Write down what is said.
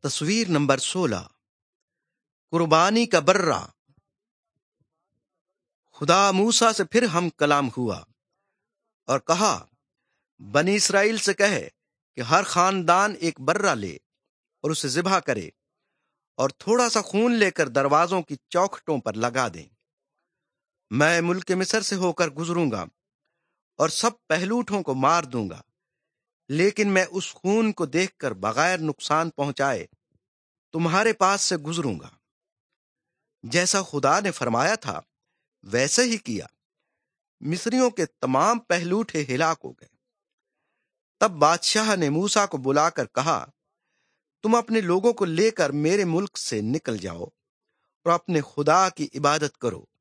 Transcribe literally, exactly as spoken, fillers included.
तस्वीर नंबर सोलह। कुर्बानी का बर्रा। खुदा मूसा से फिर हम कलाम हुआ और कहा, बनी इसराइल से कहे कि हर खानदान एक बर्रा ले और उसे ज़िबा करे और थोड़ा सा खून लेकर दरवाजों की चौखटों पर लगा दें। मैं मुल्क मिस्र से होकर गुजरूंगा और सब पहलूठों को मार दूंगा, लेकिन मैं उस खून को देखकर बगैर नुकसान पहुंचाए तुम्हारे पास से गुजरूंगा। जैसा खुदा ने फरमाया था वैसे ही किया। मिस्रियों के तमाम पहलूठे हिलाक हो गए। तब बादशाह ने मूसा को बुलाकर कहा, तुम अपने लोगों को लेकर मेरे मुल्क से निकल जाओ और अपने खुदा की इबादत करो,